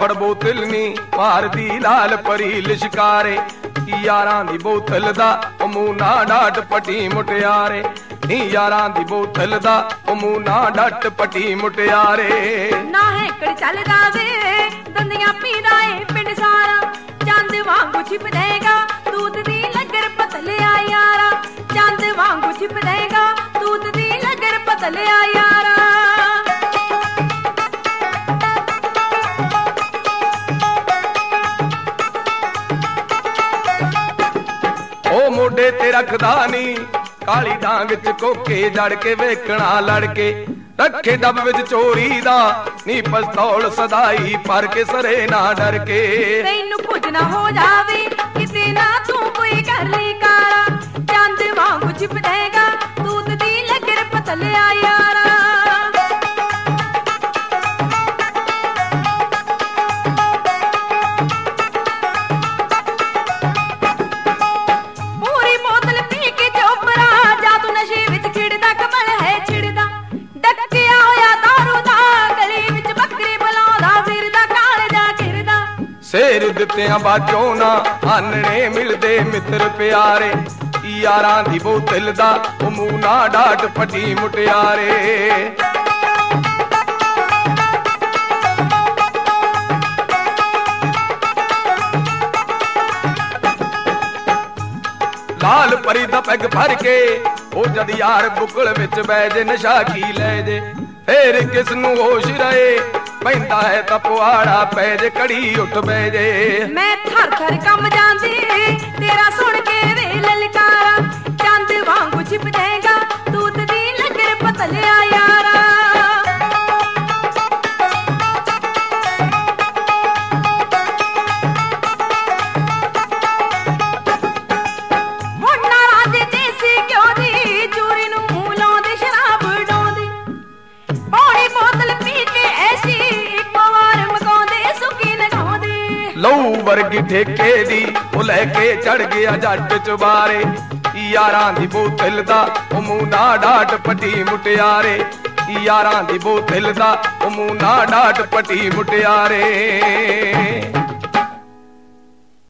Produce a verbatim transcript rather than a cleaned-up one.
फड़ बोतल नी मारदी लाल परी लिशकारे। यारां दी बोतल दा ओ मूंह ना डाट पटी मुटियारे, नी यारां दी बोतल दा ओ मूंह ना डाट पटी मुटियारे। ना हैकड़ चलदा वे दंदियां पीदा ए पिंड सारा, चंद वांगू छिप देगा दूध दी लगर पतलिया यारा, चंद वांगू छिप देगा दूध दी लगर पतलिया यारा। ओ मोडे ते रखदा नी काली डांग च कोके जड़ के वेखना लड़के, रखे डब विच चोरी दा नी पिस्तौल सदाई पर के सरे ना डर के। तैनू कुछ ना हो जावे किते ना तू कोई कर ले कारा, चंद वांगू छिप देगा दूध दी लगर पतलिया यारा। पूरी बोतल पी के चोपरा जादू नशे विच खिड़दा कमल है छिड़दा, डकिया होया दारू दा गली विच बकरी बुलांदा फिरदा कालजा घिरदा। शेर दित्तियां बाजों ना आनने मिलदे मित्र प्यारे, यारां दी बोतल दा ओ मूंह ना डाट पटी मुटियारे। लाल परी दा पैग भर के ओ जद यार बुकल विच बह जे नशा की लै जे, फेर किस नू होश रहे पैंदा है तां पुआड़ा पै जे कड़ी उठ बह जे। मैं थर थर कम जांदी तेरा सुन के वे ललकारा, चंद वांगू छिप देगा दूध दी लगर पतलिया यारा। हुण ना राजे देसी घ्यो दी चूरी नू मूंह लाउंदे शराब डोंदे, पौड़ी बोतल पी के ऐसी इक्को वार मकाउंदे सुकी नगाउंदे। लहू वर्गी ठेके दी ओ लैके चढ़ गया जट चुबारे, यारां दी बोतल दा ओ मूंह ना डाट पटी मुटियारे, यारां दी बोतल दा ओ मूंह ना डाट पटी मुटियारे।